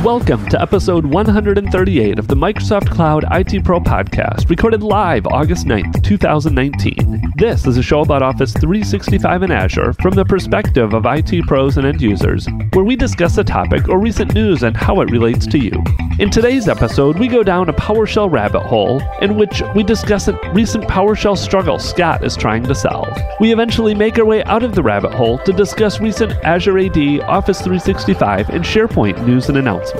Welcome to episode 138 of the Microsoft Cloud IT Pro podcast, recorded live August 9th, 2019. This is a show about Office 365 and Azure from the perspective of IT pros and end users, where we discuss a topic or recent news and how it relates to you. In today's episode, we go down a PowerShell rabbit hole in which we discuss a recent PowerShell struggle Scott is trying to solve. We eventually make our way out of the rabbit hole to discuss recent Azure AD, Office 365, and SharePoint news and announcements.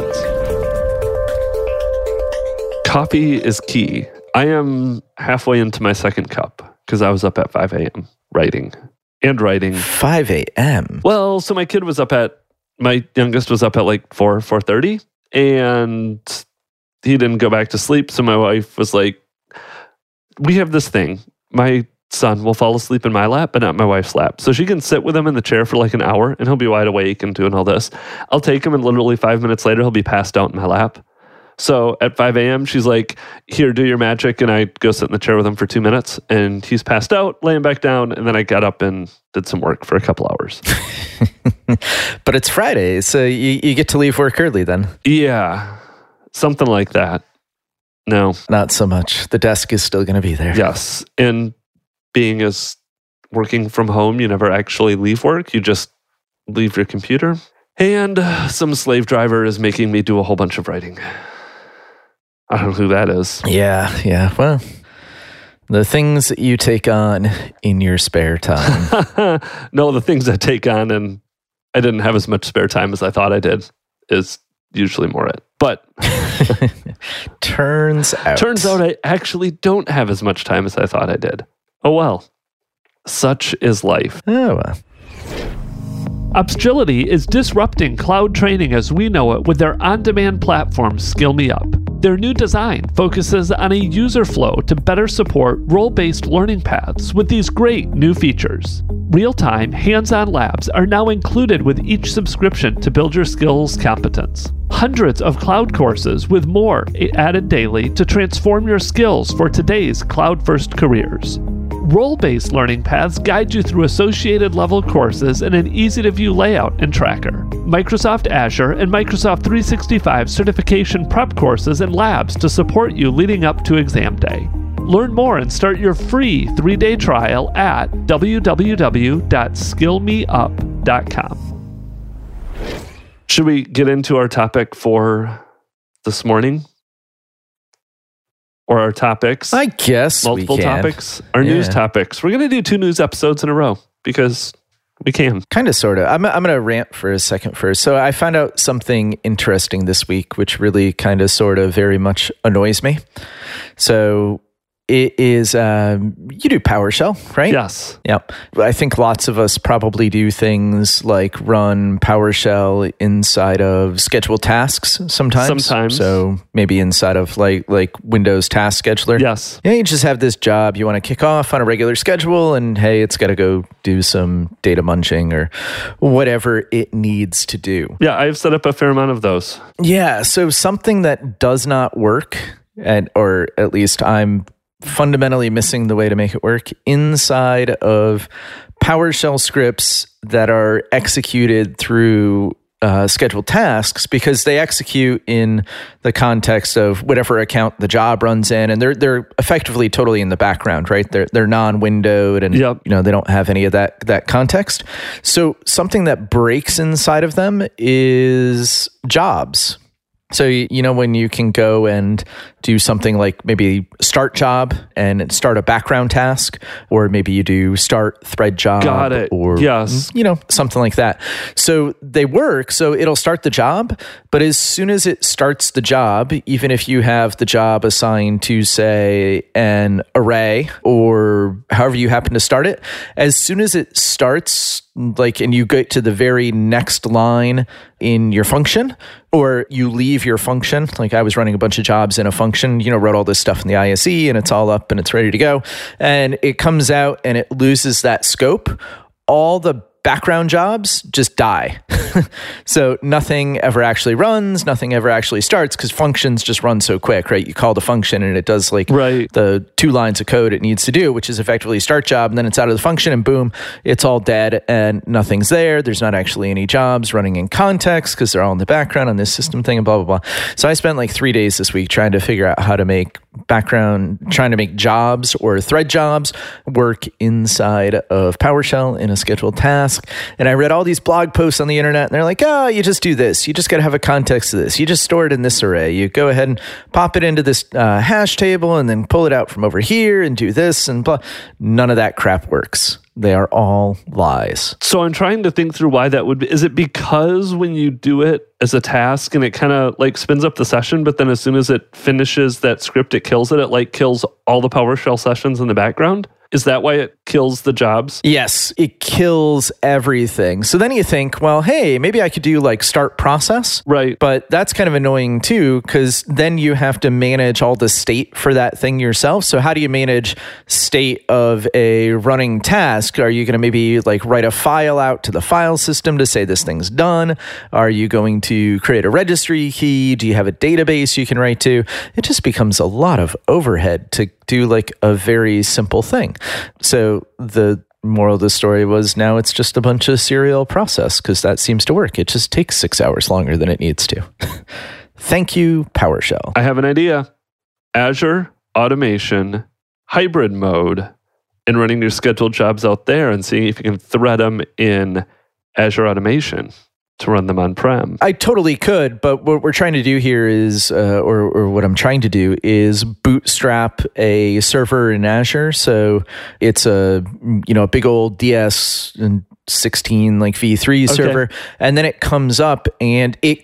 Coffee is key. I am halfway into my second cup because I was up at 5 a.m. writing. 5 a.m.? Well, so my youngest was up at like 4:30, and he didn't go back to sleep. So my wife was like, we have this thing. My son will fall asleep in my lap, but not my wife's lap. So she can sit with him in the chair for like an hour and he'll be wide awake and doing all this. I'll take him and literally 5 minutes later, he'll be passed out in my lap. So at 5 a.m., she's like, here, do your magic. And I go sit in the chair with him for 2 minutes and he's passed out, laying back down. And then I got up and did some work for a couple hours. But it's Friday, so you get to leave work early then. Yeah, something like that. No. Not so much. The desk is still going to be there. Yes. And being as working from home, you never actually leave work. You just leave your computer. And some slave driver is making me do a whole bunch of writing. I don't know who that is. Yeah. Well, the things that you take on in your spare time. No, the things I take on and I didn't have as much spare time as I thought I did is usually more it. But turns out I actually don't have as much time as I thought I did. Oh well, such is life. Oh well. Opsgility is disrupting cloud training as we know it with their on-demand platform, Skill Me Up. Their new design focuses on a user flow to better support role-based learning paths with these great new features. Real-time, hands-on labs are now included with each subscription to build your skills competence. Hundreds of cloud courses with more added daily to transform your skills for today's cloud-first careers. Role-based learning paths guide you through associated level courses in an easy-to-view layout and tracker. Microsoft Azure and Microsoft 365 certification prep courses and labs to support you leading up to exam day. Learn more and start your free 3-day trial at www.skillmeup.com. Should we get into our topic for this morning? Or our topics. I guess multiple we can. Topics. Our news topics. We're going to do 2 news episodes in a row because we can. Kind of, sort of. I'm going to rant for a second first. So I found out something interesting this week, which really kind of, sort of, very much annoys me. So it is, you do PowerShell, right? Yes. Yep. I think lots of us probably do things like run PowerShell inside of scheduled tasks sometimes. So maybe inside of like Windows Task Scheduler. Yes. Yeah, you just have this job you want to kick off on a regular schedule and hey, it's got to go do some data munching or whatever it needs to do. Yeah, I've set up a fair amount of those. Yeah, so something that does not work, or at least I'm fundamentally missing the way to make it work inside of PowerShell scripts that are executed through scheduled tasks, because they execute in the context of whatever account the job runs in, and they're effectively totally in the background, right? They're non-windowed, and yep. They don't have any of that context. So something that breaks inside of them is jobs. So, when you can go and do something like maybe start job and start a background task, or maybe you do start thread job. Got it. Or, yes. Something like that. So they work. So it'll start the job. But as soon as it starts the job, even if you have the job assigned to, say, an array or however you happen to start it, as soon as it starts, and you get to the very next line in your function, or you leave your function, like I was running a bunch of jobs in a function, wrote all this stuff in the ISE and it's all up and it's ready to go. And it comes out and it loses that scope. All the background jobs just die. So nothing ever actually runs, nothing ever actually starts because functions just run so quick, right? You call the function and it does like the 2 lines of code it needs to do, which is effectively start job, and then it's out of the function and boom, it's all dead and nothing's there. There's not actually any jobs running in context because they're all in the background on this system thing and blah, blah, blah. So I spent like 3 days this week trying to figure out how to make trying to make jobs or thread jobs work inside of PowerShell in a scheduled task. And I read all these blog posts on the internet and they're like, oh, you just do this. You just got to have a context to this. You just store it in this array. You go ahead and pop it into this hash table and then pull it out from over here and do this and blah. None of that crap works. They are all lies. So I'm trying to think through why that would be. Is it because when you do it as a task and it kind of like spins up the session, but then as soon as it finishes that script, it kills it? It like kills all the PowerShell sessions in the background? Is that why it kills the jobs? Yes, it kills everything. So then you think, well, hey, maybe I could do like start process. Right. But that's kind of annoying too, because then you have to manage all the state for that thing yourself. So how do you manage state of a running task? Are you going to maybe like write a file out to the file system to say this thing's done? Are you going to create a registry key? Do you have a database you can write to? It just becomes a lot of overhead to do like a very simple thing. So the moral of the story was now it's just a bunch of serial process because that seems to work. It just takes 6 hours longer than it needs to. Thank you, PowerShell. I have an idea. Azure Automation hybrid mode and running your scheduled jobs out there and seeing if you can thread them in Azure Automation to run them on-prem. I totally could, but what we're trying to do here is, or what I'm trying to do is bootstrap a server in Azure. So it's a big old DS and 16 like V3 server, and then it comes up and it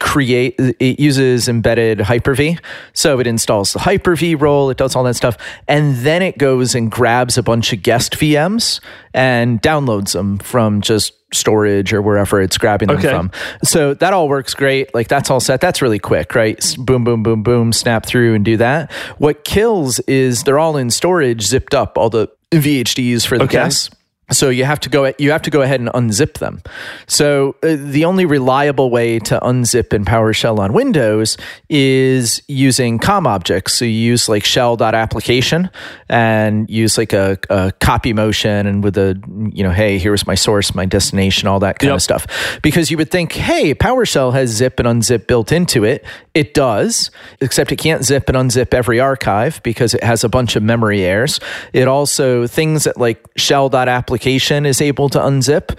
uses embedded Hyper-V. So it installs the Hyper-V role, it does all that stuff, and then it goes and grabs a bunch of guest VMs and downloads them from just storage or wherever it's grabbing them from. So that all works great. Like that's all set. That's really quick, right? Boom, boom, boom, boom, snap through and do that. What kills is they're all in storage, zipped up, all the VHDs for the guests. So you have to go ahead and unzip them. So the only reliable way to unzip in PowerShell on Windows is using COM objects. So you use like shell.application and use like a copy motion and with a, hey, here's my source, my destination, all that kind of stuff. Because you would think, hey, PowerShell has zip and unzip built into it. It does, except it can't zip and unzip every archive because it has a bunch of memory errors. It also, things that like shell.application is able to unzip.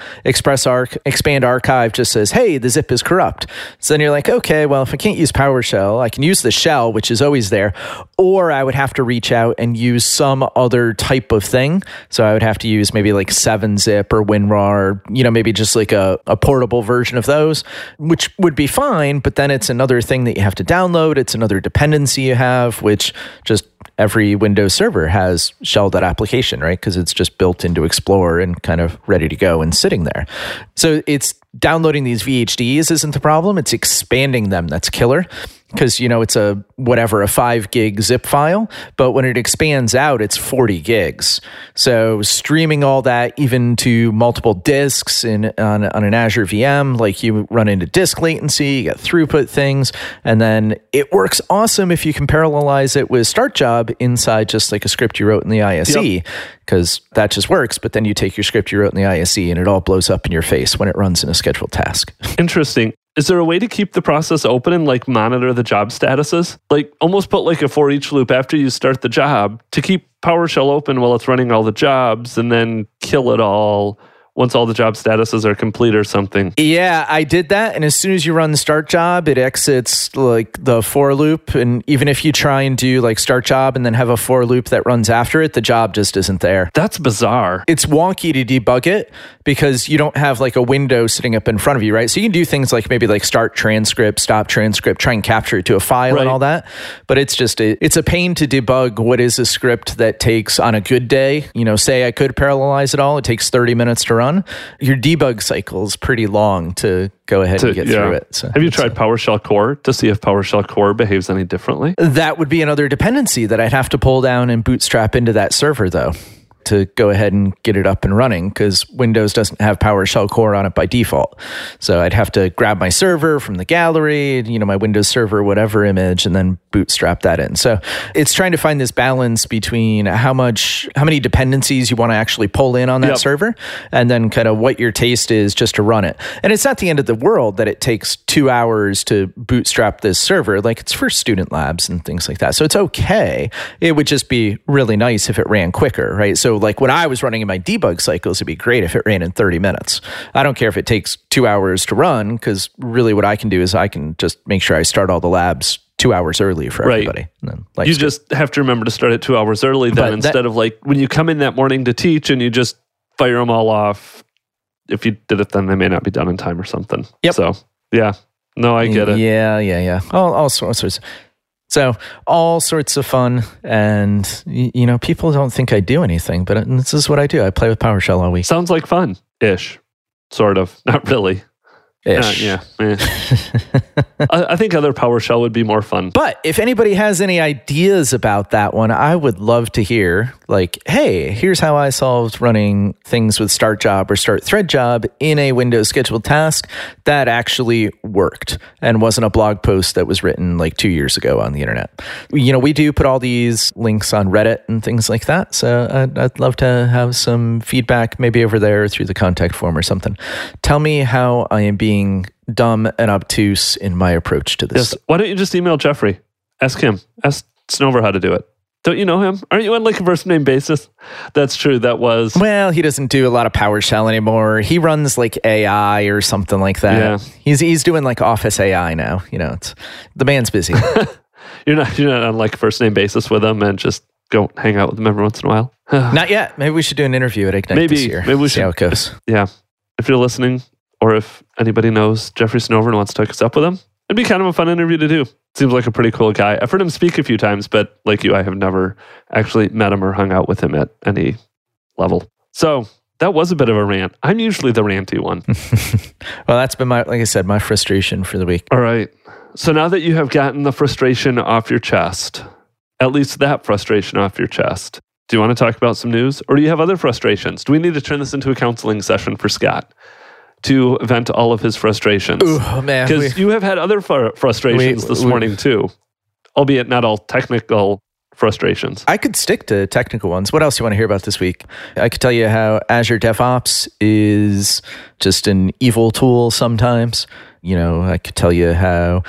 Expand archive just says, hey, the zip is corrupt. So then you're like, okay, well, if I can't use PowerShell, I can use the shell, which is always there, or I would have to reach out and use some other type of thing. So I would have to use maybe like 7-zip or WinRAR, or, maybe just like a portable version of those, which would be fine, but then it's another thing that you have to download. It's another dependency you have, which just every Windows server has shell.application, right? Because it's just built into Explorer and kind of ready to go and sitting there. So it's downloading these VHDs isn't the problem. It's expanding them. That's killer. Because, it's a 5 gig zip file, but when it expands out, it's 40 gigs. So streaming all that even to multiple disks on an Azure VM, like you run into disk latency, you get throughput things, and then it works awesome if you can parallelize it with Start Job inside just like a script you wrote in the ISE, because that just works, but then you take your script you wrote in the ISE and it all blows up in your face when it runs in a scheduled task. Interesting. Is there a way to keep the process open and like monitor the job statuses? Like almost put like a for each loop after you start the job to keep PowerShell open while it's running all the jobs and then kill it all once all the job statuses are complete or something. Yeah, I did that. And as soon as you run Start Job, it exits like the for loop. And even if you try and do like Start Job and then have a for loop that runs after it, the job just isn't there. That's bizarre. It's wonky to debug it because you don't have like a window sitting up in front of you, right? So you can do things like maybe like start transcript, stop transcript, try and capture it to a file and all that. But it's just, it's a pain to debug what is a script that takes on a good day. Say I could parallelize it all. It takes 30 minutes to run. Your debug cycle is pretty long to go ahead and get through it. So have you tried PowerShell Core to see if PowerShell Core behaves any differently? That would be another dependency that I'd have to pull down and bootstrap into that server though. to go ahead and get it up and running because Windows doesn't have PowerShell core on it by default. So I'd have to grab my server from the gallery, my Windows Server, whatever image, and then bootstrap that in. So it's trying to find this balance between how many dependencies you want to actually pull in on that server, and then kind of what your taste is just to run it. And it's not the end of the world that it takes 2 hours to bootstrap this server. Like, it's for student labs and things like that. So it's okay. It would just be really nice if it ran quicker, right? So like when I was running in my debug cycles, it'd be great if it ran in 30 minutes. I don't care if it takes 2 hours to run, because really what I can do is I can just make sure I start all the labs 2 hours early for everybody. And then you just have to remember to start it 2 hours early then, instead of like when you come in that morning to teach and you just fire them all off. If you did it then, they may not be done in time or something. Yep. So, yeah. No, I get it. Yeah. All sorts. So all sorts of fun, and people don't think I do anything, but this is what I do. I play with PowerShell all week. Sounds like fun-ish, sort of. Not really. Ish. Yeah. I think other PowerShell would be more fun. But if anybody has any ideas about that one, I would love to hear, like, hey, here's how I solved running things with Start Job or Start Thread Job in a Windows scheduled task that actually worked and wasn't a blog post that was written like 2 years ago on the internet. We do put all these links on Reddit and things like that. So I'd love to have some feedback, maybe over there through the contact form or something. Tell me how I am being dumb and obtuse in my approach to this. Yes. Why don't you just email Jeffrey? Ask him. Ask Snover how to do it. Don't you know him? Aren't you on like a first name basis? That's true. Well, he doesn't do a lot of PowerShell anymore. He runs like AI or something like that. Yeah. He's doing like Office AI now. The man's busy. You're not on like a first name basis with him and just go hang out with him every once in a while? Not yet. Maybe we should do an interview at Ignite this year. Maybe we should. See how it goes. Yeah. If you're listening, or if anybody knows Jeffrey Snover and wants to hook us up with him, it'd be kind of a fun interview to do. Seems like a pretty cool guy. I've heard him speak a few times, but like you, I have never actually met him or hung out with him at any level. So that was a bit of a rant. I'm usually the ranty one. Well, that's been my frustration for the week. All right. So now that you have gotten the frustration off your chest, at least that frustration off your chest, do you want to talk about some news, or do you have other frustrations? Do we need to turn this into a counseling session for Scott to vent all of his frustrations? Oh, man. Because you have had other frustrations this morning too, albeit not all technical frustrations. I could stick to technical ones. What else do you want to hear about this week? I could tell you how Azure DevOps is just an evil tool sometimes. I could tell you how,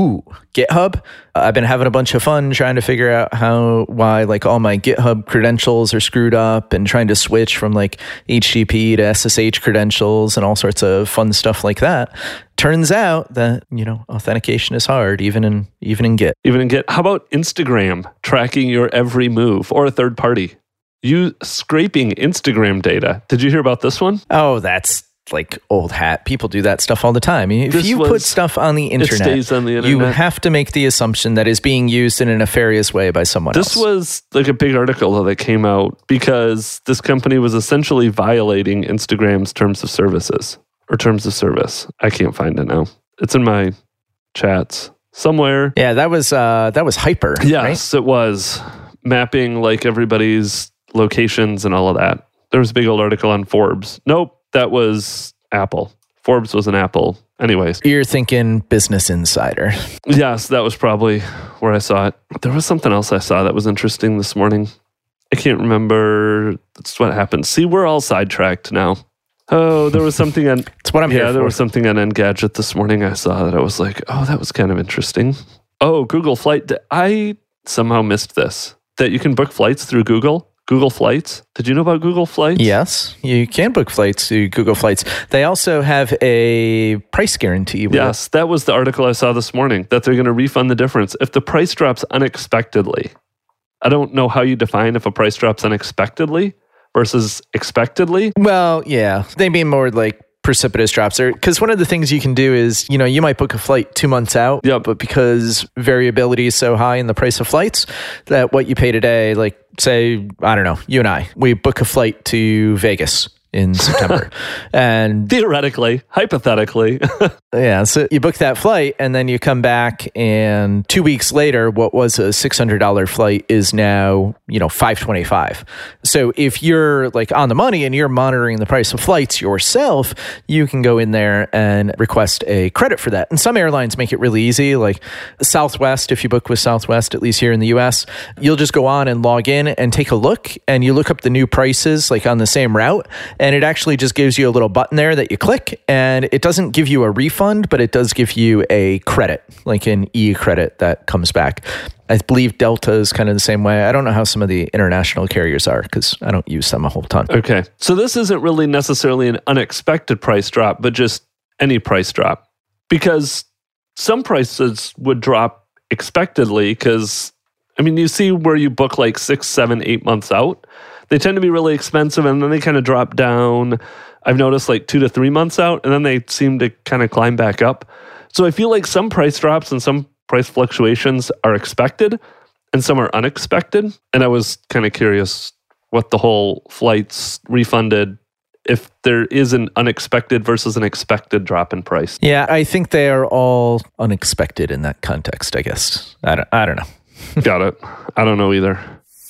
GitHub. I've been having a bunch of fun trying to figure out why like all my GitHub credentials are screwed up, and trying to switch from like HTTP to SSH credentials and all sorts of fun stuff like that. Turns out that, authentication is hard, even in Git. Even in Git. How about Instagram tracking your every move, or a third party? You scraping Instagram data. Did you hear about this one? Oh, that's like old hat. People do that stuff all the time. If you put stuff on the internet, it stays on the internet. You have to make the assumption that is being used in a nefarious way by someone else. This was like a big article that came out because this company was essentially violating Instagram's terms of services, or terms of service. I can't find it now. It's in my chats somewhere. Yeah, that was Hyper. Yes, right? It was mapping like everybody's locations and all of that. There was a big old article on Forbes. Nope. That was Apple. Forbes was an Apple. Anyways. You're thinking Business Insider. Yes, that was probably where I saw it. There was something else I saw that was interesting this morning. I can't remember. That's what happened. See, we're all sidetracked now. Oh, there was something on... That's what I'm here for. There was something on Engadget this morning I saw that I was like, oh, that was kind of interesting. Oh, Google Flight. I somehow missed this. That you can book flights through Google Flights. Did you know about Google Flights? Yes, you can book flights through Google Flights. They also have a price guarantee. Yes, that was the article I saw this morning, that they're going to refund the difference if the price drops unexpectedly. I don't know how you define if a price drops unexpectedly versus expectedly. Well, yeah, they mean more like precipitous drops there, because one of the things you can do is, you might book a flight 2 months out, but because variability is so high in the price of flights, that what you pay today, like say, I don't know, you and I, we book a flight to Vegas in September. And theoretically, hypothetically. yeah, so you book that flight and then you come back and 2 weeks later, what was a $600 flight is now, $525. So if you're like on the money and you're monitoring the price of flights yourself, you can go in there and request a credit for that. And some airlines make it really easy, like Southwest. If you book with Southwest, at least here in the US, you'll just go on and log in and take a look, and you look up the new prices like on the same route. And it actually just gives you a little button there that you click, and it doesn't give you a refund, but it does give you a credit, like an e-credit that comes back. I believe Delta is kind of the same way. I don't know how some of the international carriers are because I don't use them a whole ton. Okay. So this isn't really necessarily an unexpected price drop, but just any price drop. Because some prices would drop expectedly because, you see where you book like 6, 7, 8 months out. They tend to be really expensive, and then they kind of drop down. I've noticed like 2 to 3 months out, and then they seem to kind of climb back up. So I feel like some price drops and some price fluctuations are expected, and some are unexpected. And I was kind of curious what the whole flights refunded, if there is an unexpected versus an expected drop in price. Yeah, I think they are all unexpected in that context, I guess. I don't know. Got it. I don't know either.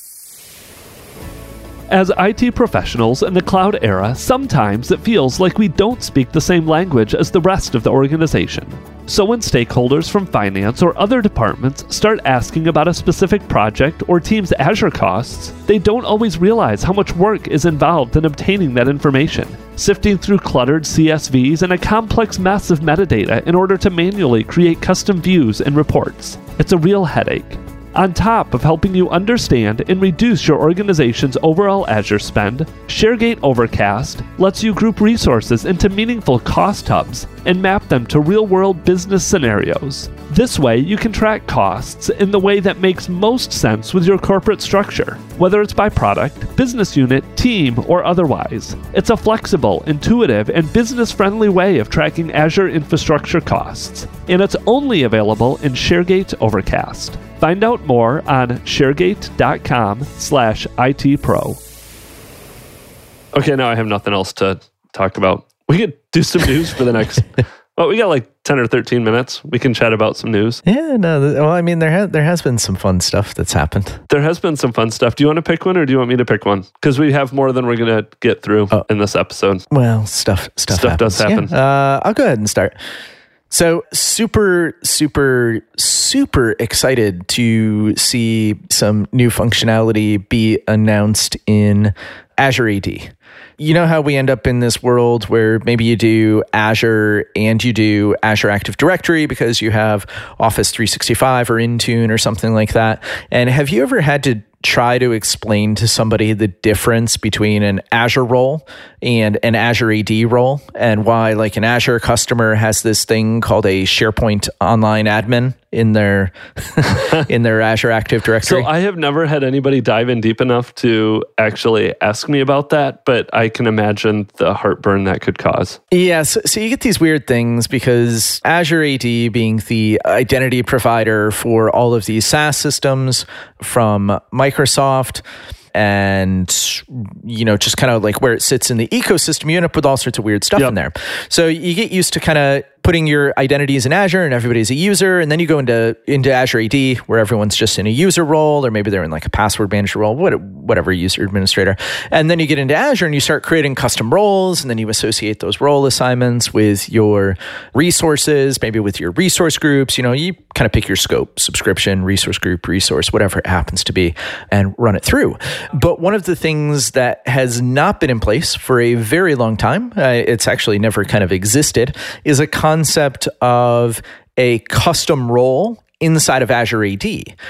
As IT professionals in the cloud era, sometimes it feels like we don't speak the same language as the rest of the organization. So when stakeholders from finance or other departments start asking about a specific project or team's Azure costs, they don't always realize how much work is involved in obtaining that information, sifting through cluttered CSVs and a complex mess of metadata in order to manually create custom views and reports. It's a real headache. On top of helping you understand and reduce your organization's overall Azure spend, ShareGate Overcast lets you group resources into meaningful cost hubs and map them to real-world business scenarios. This way, you can track costs in the way that makes most sense with your corporate structure, whether it's by product, business unit, team, or otherwise. It's a flexible, intuitive, and business-friendly way of tracking Azure infrastructure costs, and it's only available in ShareGate Overcast. Find out more on sharegate.com/ITPro. Okay, now I have nothing else to talk about. We could do some news for the next... Well, we got like 10 or 13 minutes. We can chat about some news. Yeah, no. There has been some fun stuff that's happened. There has been some fun stuff. Do you want to pick one or do you want me to pick one? Because we have more than we're going to get through in this episode. Well, stuff does happen. Yeah. I'll go ahead and start. So super, super, super excited to see some new functionality be announced in Azure AD. You know how we end up in this world where maybe you do Azure and you do Azure Active Directory because you have Office 365 or Intune or something like that. And have you ever had to try to explain to somebody the difference between an Azure role and an Azure AD role, and why like an Azure customer has this thing called a SharePoint Online Admin in their in their Azure Active Directory? So I have never had anybody dive in deep enough to actually ask me about that, but I can imagine the heartburn that could cause. Yeah, so you get these weird things because Azure AD being the identity provider for all of these SaaS systems from Microsoft, and just kind of like where it sits in the ecosystem, you end up with all sorts of weird stuff in there. So you get used to kind of putting your identities in Azure and everybody's a user, and then you go into Azure AD where everyone's just in a user role, or maybe they're in like a password manager role, whatever, user administrator. And then you get into Azure and you start creating custom roles, and then you associate those role assignments with your resources, maybe with your resource groups. You kind of pick your scope, subscription, resource group, resource, whatever it happens to be, and run it through. But one of the things that has not been in place for a very long time, it's actually never kind of existed, is a concept of a custom role inside of Azure AD.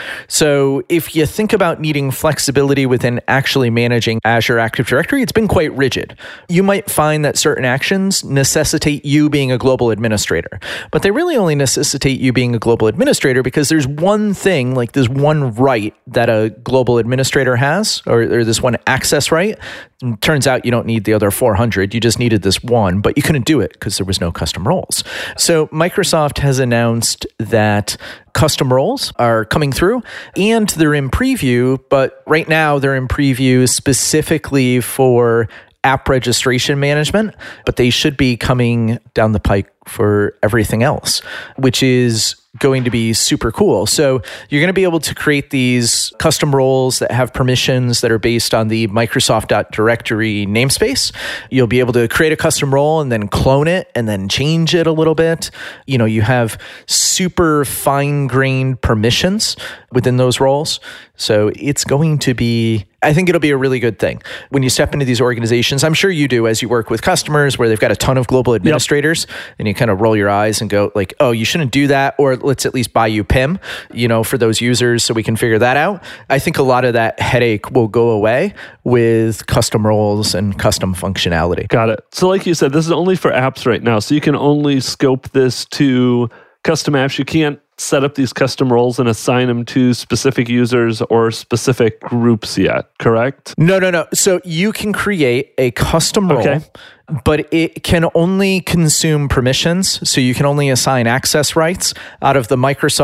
So if you think about needing flexibility within actually managing Azure Active Directory, it's been quite rigid. You might find that certain actions necessitate you being a global administrator, but they really only necessitate you being a global administrator because there's one thing, like this one right that a global administrator has, or this one access right. And turns out you don't need the other 400. You just needed this one, but you couldn't do it because there was no custom roles. So Microsoft has announced that custom roles are coming through, and they're in preview, but right now they're in preview specifically for app registration management, but they should be coming down the pike for everything else, which is going to be super cool. So you're going to be able to create these custom roles that have permissions that are based on the Microsoft.directory namespace. You'll be able to create a custom role and then clone it and then change it a little bit. You have super fine-grained permissions within those roles. So it's going to be, I think it'll be a really good thing. When you step into these organizations, I'm sure you do as you work with customers where they've got a ton of global administrators, and you kind of roll your eyes and go like, oh, you shouldn't do that, or let's at least buy you PIM, for those users so we can figure that out. I think a lot of that headache will go away with custom roles and custom functionality. Got it. So like you said, this is only for apps right now. So you can only scope this to custom apps. You can't set up these custom roles and assign them to specific users or specific groups yet, correct? No. So you can create a custom role, but it can only consume permissions. So you can only assign access rights out of the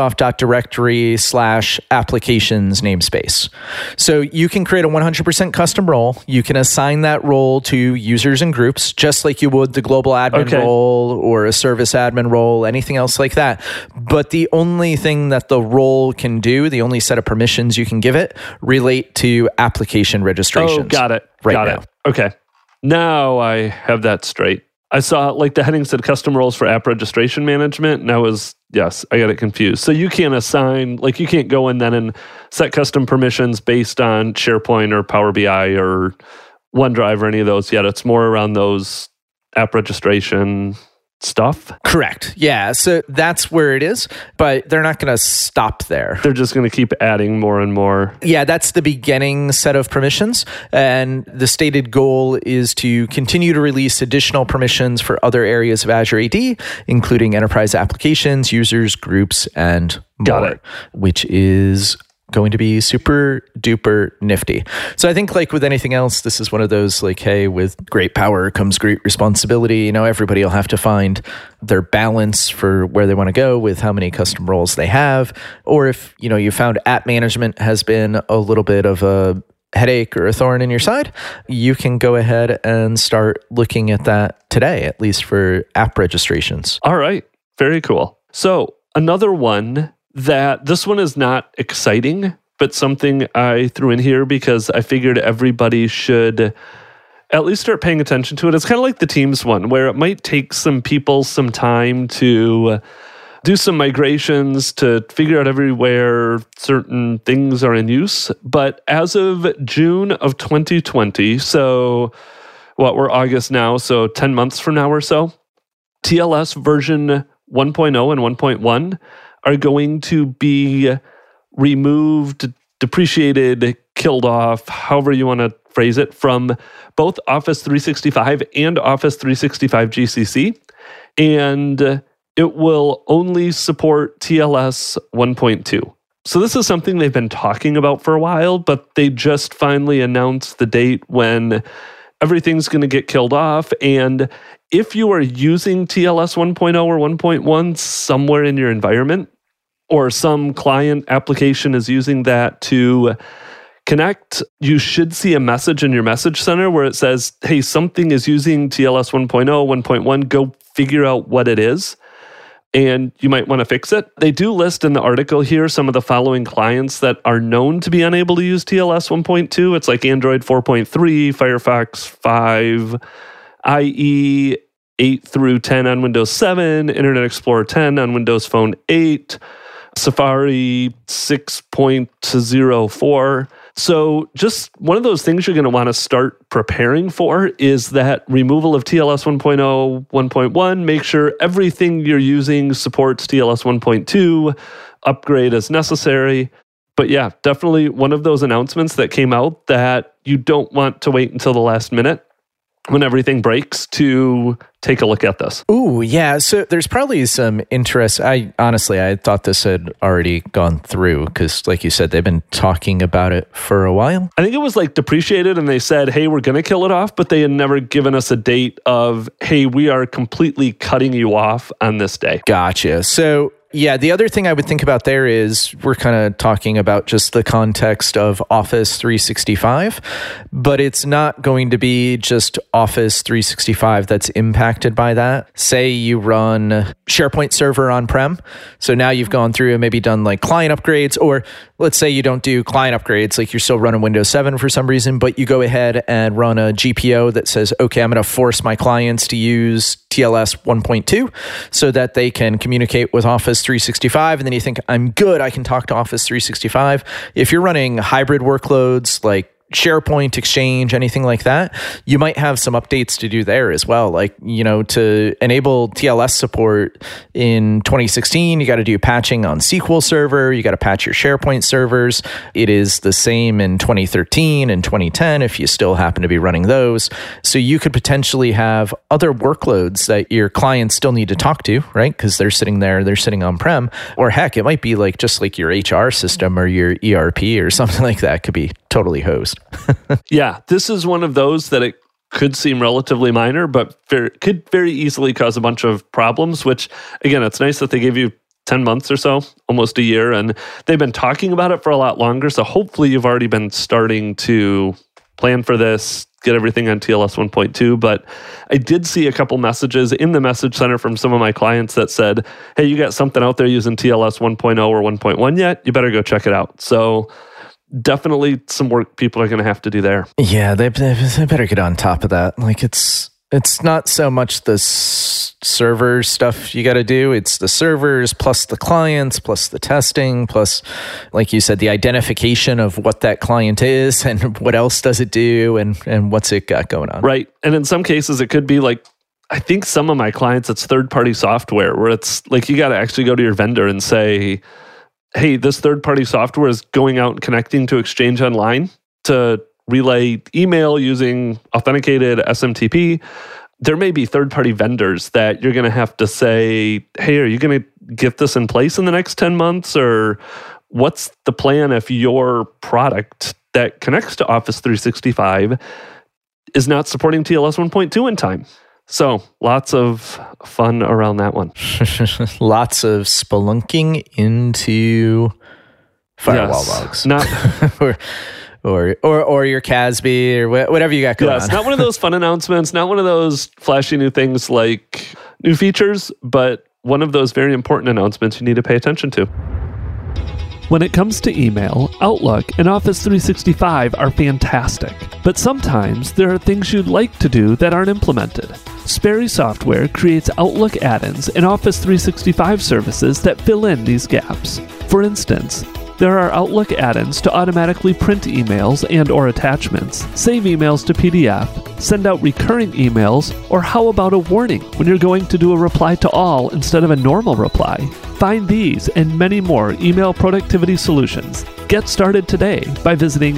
Microsoft.directory/applications namespace. So you can create a 100% custom role. You can assign that role to users and groups, just like you would the global admin role or a service admin role, anything else like that. But the only thing that the role can do, the only set of permissions you can give it, relate to application registrations. Oh, got it. Got it. Okay. Now I have that straight. I saw like the heading said custom roles for app registration management, and I got it confused. So you can't assign, like you can't go in then and set custom permissions based on SharePoint or Power BI or OneDrive or any of those yet. It's more around those app registration stuff. Correct. Yeah. So that's where it is, but they're not going to stop there. They're just going to keep adding more and more. Yeah, that's the beginning set of permissions. And the stated goal is to continue to release additional permissions for other areas of Azure AD, including enterprise applications, users, groups, and more. Got it. Which is going to be super duper nifty. So I think like with anything else, this is one of those like, hey, with great power comes great responsibility. Everybody will have to find their balance for where they want to go with how many custom roles they have. Or if, you found app management has been a little bit of a headache or a thorn in your side, you can go ahead and start looking at that today, at least for app registrations. All right. Very cool. So another one that this one is not exciting, but something I threw in here because I figured everybody should at least start paying attention to it. It's kind of like the Teams one, where it might take some people some time to do some migrations to figure out everywhere certain things are in use. But as of June of 2020, so we're August now, so 10 months from now or so, TLS version 1.0 and 1.1 are going to be removed, depreciated, killed off, however you want to phrase it, from both Office 365 and Office 365 GCC. And it will only support TLS 1.2. So this is something they've been talking about for a while, but they just finally announced the date when everything's going to get killed off. And if you are using TLS 1.0 or 1.1 somewhere in your environment, or some client application is using that to connect, you should see a message in your message center where it says, hey, something is using TLS 1.0, 1.1, go figure out what it is. And you might want to fix it. They do list in the article here some of the following clients that are known to be unable to use TLS 1.2. It's like Android 4.3, Firefox 5, IE 8 through 10 on Windows 7, Internet Explorer 10 on Windows Phone 8, Safari 6.04. So just one of those things you're going to want to start preparing for is that removal of TLS 1.0, 1.1. Make sure everything you're using supports TLS 1.2. Upgrade as necessary. But yeah, definitely one of those announcements that came out that you don't want to wait until the last minute when everything breaks to take a look at this. Ooh, yeah. So there's probably some interest. I thought this had already gone through because, like you said, they've been talking about it for a while. I think it was like depreciated and they said, hey, we're going to kill it off, but they had never given us a date of, hey, we are completely cutting you off on this day. Gotcha. So Yeah. The other thing I would think about there is we're kind of talking about just the context of Office 365, but it's not going to be just Office 365 that's impacted by that. Say you run SharePoint Server on-prem. So now you've gone through and maybe done like client upgrades, or let's say you don't do client upgrades, like you're still running Windows 7 for some reason, but you go ahead and run a GPO that says, okay, I'm going to force my clients to use TLS 1.2 so that they can communicate with Office 365. And then you think, I'm good, I can talk to Office 365. If you're running hybrid workloads like SharePoint, Exchange, anything like that, you might have some updates to do there as well. Like, to enable TLS support in 2016, you got to do patching on SQL Server, you got to patch your SharePoint servers. It is the same in 2013 and 2010 if you still happen to be running those. So you could potentially have other workloads that your clients still need to talk to, right? Because they're sitting on-prem. Or heck, it might be like just like your HR system or your ERP or something like that could be totally host. Yeah, this is one of those that it could seem relatively minor, but could very easily cause a bunch of problems, which, again, it's nice that they gave you 10 months or so, almost a year, and they've been talking about it for a lot longer, so hopefully you've already been starting to plan for this, get everything on TLS 1.2, but I did see a couple messages in the message center from some of my clients that said, hey, you got something out there using TLS 1.0 or 1.1 yet? You better go check it out. So definitely some work people are going to have to do there. Yeah, they better get on top of that. Like it's not so much the server stuff you got to do. It's the servers plus the clients plus the testing plus, like you said, the identification of what that client is and what else does it do and what's it got going on. Right. And in some cases, it could be like, I think some of my clients, it's third-party software where it's like you got to actually go to your vendor and say, hey, this third-party software is going out and connecting to Exchange Online to relay email using authenticated SMTP. There may be third-party vendors that you're going to have to say, hey, are you going to get this in place in the next 10 months? Or what's the plan if your product that connects to Office 365 is not supporting TLS 1.2 in time? So lots of fun around that one. Lots of spelunking into firewall logs. Not or your CASB or whatever you got going on. Not one of those fun announcements, not one of those flashy new things like new features, but one of those very important announcements you need to pay attention to. When it comes to email, Outlook and Office 365 are fantastic, but sometimes there are things you'd like to do that aren't implemented. Sperry Software creates Outlook add-ins and Office 365 services that fill in these gaps. For instance, there are Outlook add-ins to automatically print emails and or attachments, save emails to PDF, send out recurring emails, or how about a warning when you're going to do a reply to all instead of a normal reply? Find these and many more email productivity solutions. Get started today by visiting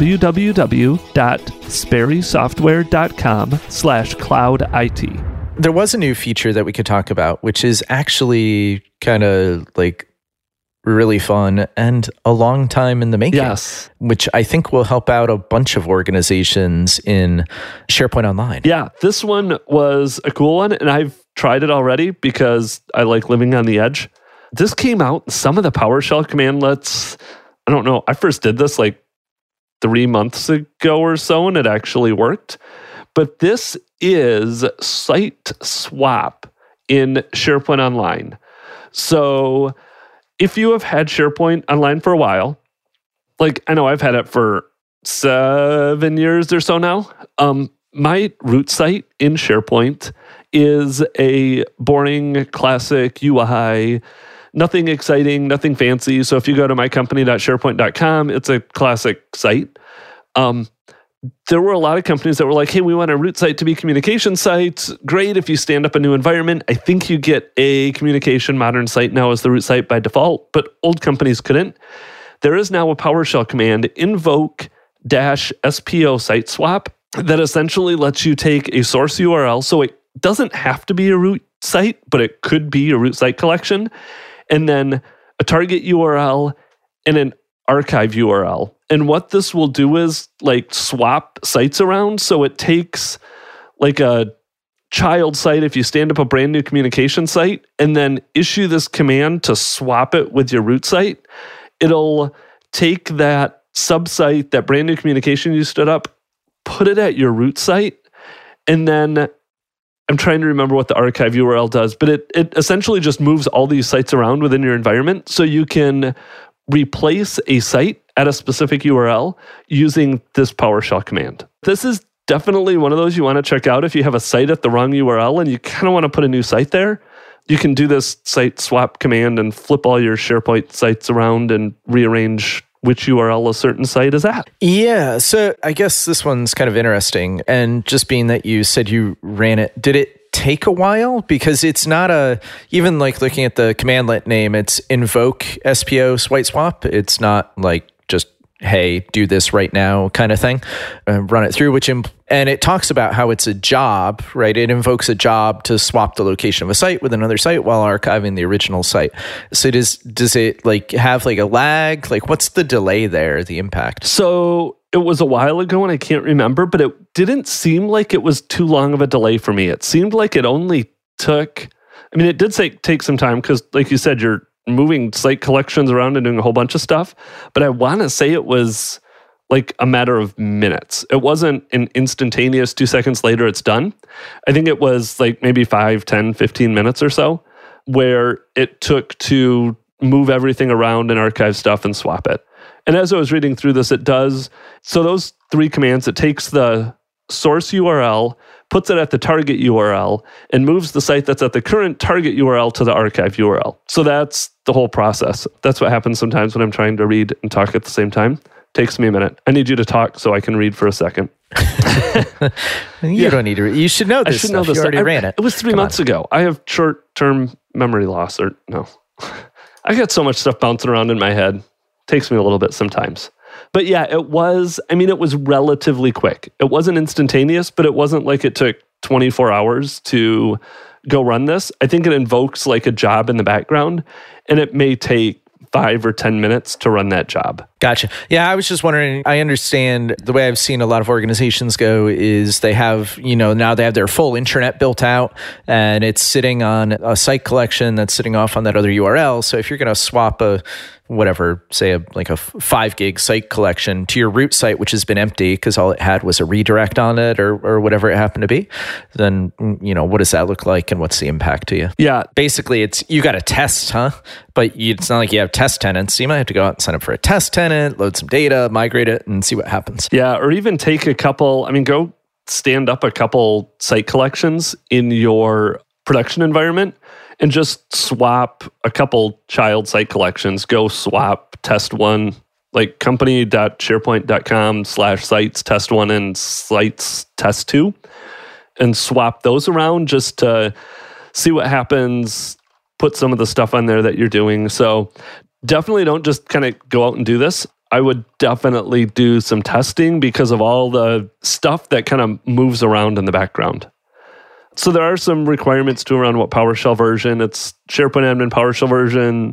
www.sperrysoftware.com/cloudit. There was a new feature that we could talk about, which is actually kind of like really fun and a long time in the making. Yes. Which I think will help out a bunch of organizations in SharePoint Online. Yeah, this one was a cool one, and I've tried it already because I like living on the edge. This came out, some of the PowerShell commandlets, I don't know, I first did this like 3 months ago or so, and it actually worked. But this is site swap in SharePoint Online. So if you have had SharePoint Online for a while, like I know I've had it for 7 years or so now, my root site in SharePoint is a boring, classic UI, nothing exciting, nothing fancy. So if you go to mycompany.sharepoint.com, it's a classic site. There were a lot of companies that were like, hey, we want our root site to be communication sites. Great if you stand up a new environment. I think you get a communication modern site now as the root site by default, but old companies couldn't. There is now a PowerShell command, invoke-spo site swap, that essentially lets you take a source URL. So it doesn't have to be a root site, but it could be a root site collection. And then a target URL and an archive URL. And what this will do is like swap sites around. So it takes like a child site, if you stand up a brand new communication site and then issue this command to swap it with your root site, it'll take that sub-site, that brand new communication you stood up, put it at your root site, and then I'm trying to remember what the archive URL does, but it essentially just moves all these sites around within your environment so you can replace a site at a specific URL using this PowerShell command. This is definitely one of those you want to check out if you have a site at the wrong URL and you kind of want to put a new site there. You can do this site swap command and flip all your SharePoint sites around and rearrange which URL a certain site is at. Yeah, so I guess this one's kind of interesting. And just being that you said you ran it, did it take a while? Because it's not even like looking at the commandlet name, it's invoke SPO swipe swap. It's not like just, hey, do this right now kind of thing. Run it through, and it talks about how it's a job, right? It invokes a job to swap the location of a site with another site while archiving the original site. So does it like have like a lag? Like what's the delay there, the impact? So it was a while ago and I can't remember, but it didn't seem like it was too long of a delay for me. It seemed like it only took, it did take some time because like you said, you're moving site collections around and doing a whole bunch of stuff, but I want to say it was like a matter of minutes. It wasn't an instantaneous 2 seconds later, it's done. I think it was like maybe 5, 10, 15 minutes or so where it took to move everything around and archive stuff and swap it. And as I was reading through this, it does. So those 3 commands, it takes the source URL, puts it at the target URL, and moves the site that's at the current target URL to the archive URL. So that's the whole process. That's what happens sometimes when I'm trying to read and talk at the same time. Takes me a minute. I need you to talk so I can read for a second. You don't need to read. You should know this. I should know this. You already ran it. It was 3 months ago. I have short-term memory loss, or no. I got so much stuff bouncing around in my head. Takes me a little bit sometimes. But yeah, it was relatively quick. It wasn't instantaneous, but it wasn't like it took 24 hours to go run this. I think it invokes like a job in the background, and it may take 5 or 10 minutes to run that job. Gotcha. Yeah, I was just wondering, I understand the way I've seen a lot of organizations go is they have, now they have their full intranet built out and it's sitting on a site collection that's sitting off on that other URL. So if you're going to swap a 5 gig site collection to your root site, which has been empty because all it had was a redirect on it or whatever it happened to be, then, what does that look like and what's the impact to you? Yeah. Basically, you got a test, huh? But it's not like you have test tenants. So you might have to go out and sign up for a test tenant, load some data, migrate it, and see what happens. Yeah, or even take go stand up a couple site collections in your production environment and just swap a couple child site collections. Go swap test one, like company.sharepoint.com/sites test one and sites test two, and swap those around just to see what happens. Put some of the stuff on there that you're doing. So definitely don't just kind of go out and do this. I would definitely do some testing because of all the stuff that kind of moves around in the background. So there are some requirements too around what PowerShell version. It's SharePoint Admin PowerShell version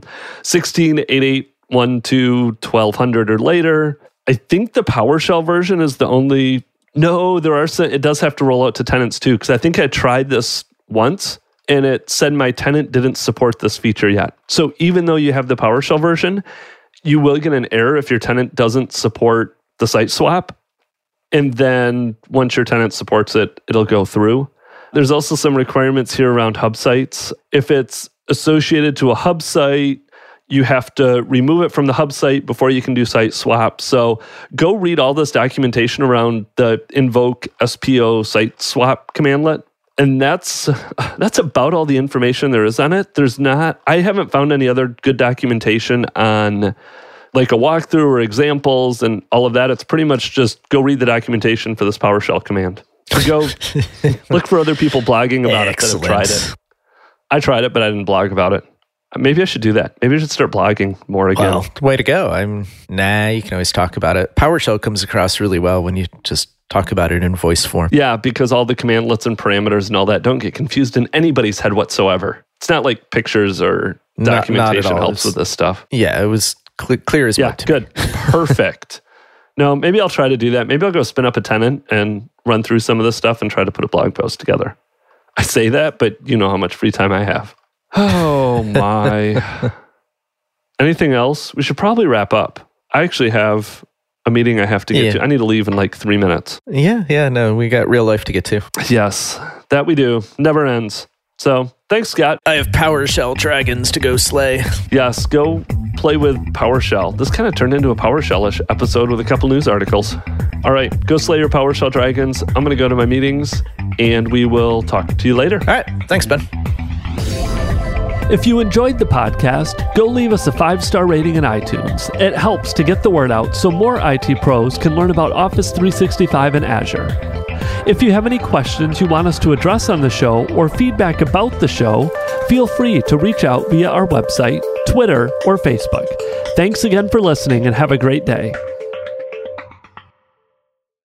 16.88.12.1200 or later. I think the PowerShell version is the only... No, there are some... It does have to roll out to tenants too, because I think I tried this once and it said my tenant didn't support this feature yet. So even though you have the PowerShell version, you will get an error if your tenant doesn't support the site swap. And then once your tenant supports it, it'll go through. There's also some requirements here around hub sites. If it's associated to a hub site, you have to remove it from the hub site before you can do site swap. So go read all this documentation around the invoke SPO site swap commandlet. And that's about all the information there is on it. I haven't found any other good documentation on like a walkthrough or examples and all of that. It's pretty much just go read the documentation for this PowerShell command. Go look for other people blogging about it that have tried it. I tried it, but I didn't blog about it. Maybe I should do that. Maybe I should start blogging more again. Well, way to go. You can always talk about it. PowerShell comes across really well when you just talk about it in voice form. Yeah, because all the commandlets and parameters and all that don't get confused in anybody's head whatsoever. It's not like pictures or documentation helps with this stuff. Yeah, it was clear as mud. Yeah, good. Perfect. No, maybe I'll try to do that. Maybe I'll go spin up a tenant and run through some of this stuff and try to put a blog post together. I say that, but you know how much free time I have. Oh, my. Anything else? We should probably wrap up. I actually have a meeting I have to get to. I need to leave in like 3 minutes. Yeah, no, we got real life to get to. Yes, that we do. Never ends. So, thanks, Scott. I have PowerShell dragons to go slay. Yes, go play with PowerShell. This kind of turned into a PowerShell-ish episode with a couple news articles. All right, go slay your PowerShell dragons. I'm going to go to my meetings, and we will talk to you later. All right, thanks, Ben. If you enjoyed the podcast, go leave us a 5-star rating in iTunes. It helps to get the word out so more IT pros can learn about Office 365 and Azure. If you have any questions you want us to address on the show or feedback about the show, feel free to reach out via our website, Twitter, or Facebook. Thanks again for listening and have a great day.